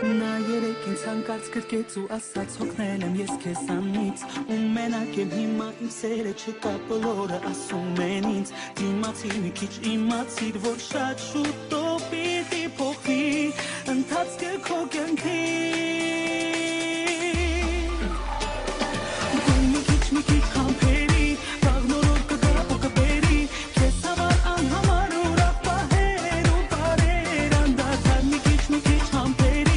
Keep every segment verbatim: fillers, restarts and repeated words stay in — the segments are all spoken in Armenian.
Նա երեք ինձ հանկարծ գրկեց ու ասաց հոգնել եմ ես քեզ անից ու մենակ եմ հիմա իմ սերը չկա բոլորը ասում են ինձ դիմացի մի քիչ իմացիր որ շատ շուտով պիտի փոխվի ընթացքը քո կյանքի դու մի քիչ մի քիչ համբերի վաղնորդ կգա ու կբերի քեզ համար անհամար ուրախ պահեր ու բարեր անդադար մի քիչ մի քիչ համբերի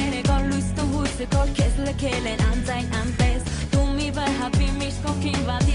Քեզ լքել են անձայն անպես Դու մի վհապի միշտ կողքին վատի